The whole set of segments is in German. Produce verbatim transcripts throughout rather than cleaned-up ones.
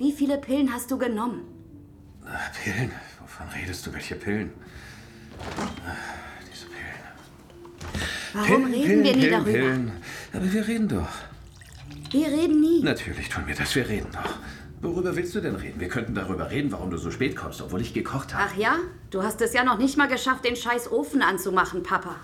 Wie viele Pillen hast du genommen? Ach, Pillen? Wovon redest du? Welche Pillen? Ach, diese Pillen. Warum Pillen, reden Pillen, wir nie Pillen, darüber? Pillen. Aber wir reden doch. Wir reden nie. Natürlich tun wir das, wir reden doch. Worüber willst du denn reden? Wir könnten darüber reden, warum du so spät kommst, obwohl ich gekocht habe. Ach ja? Du hast es ja noch nicht mal geschafft, den scheiß Ofen anzumachen, Papa.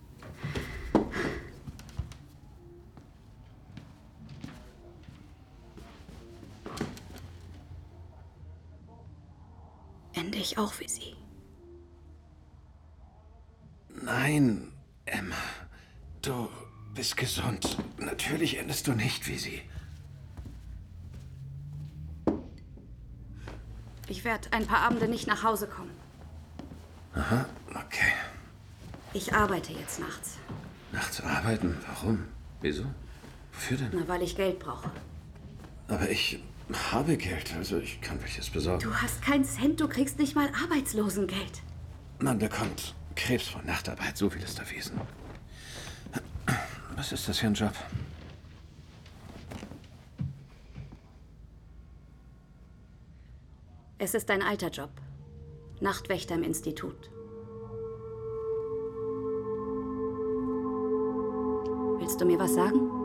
Ende ich auch wie sie. Nein, Emma. Du bist gesund. Natürlich endest du nicht wie sie. Ich werde ein paar Abende nicht nach Hause kommen. Aha, okay. Ich arbeite jetzt nachts. Nachts arbeiten? Warum? Wieso? Wofür denn? Na, weil ich Geld brauche. Aber ich habe Geld, also ich kann welches besorgen. Du hast keinen Cent, du kriegst nicht mal Arbeitslosengeld. Man bekommt Krebs von Nachtarbeit, so viel ist erwiesen. Was ist das für ein Job? Es ist ein alter Job. Nachtwächter im Institut. Willst du mir was sagen?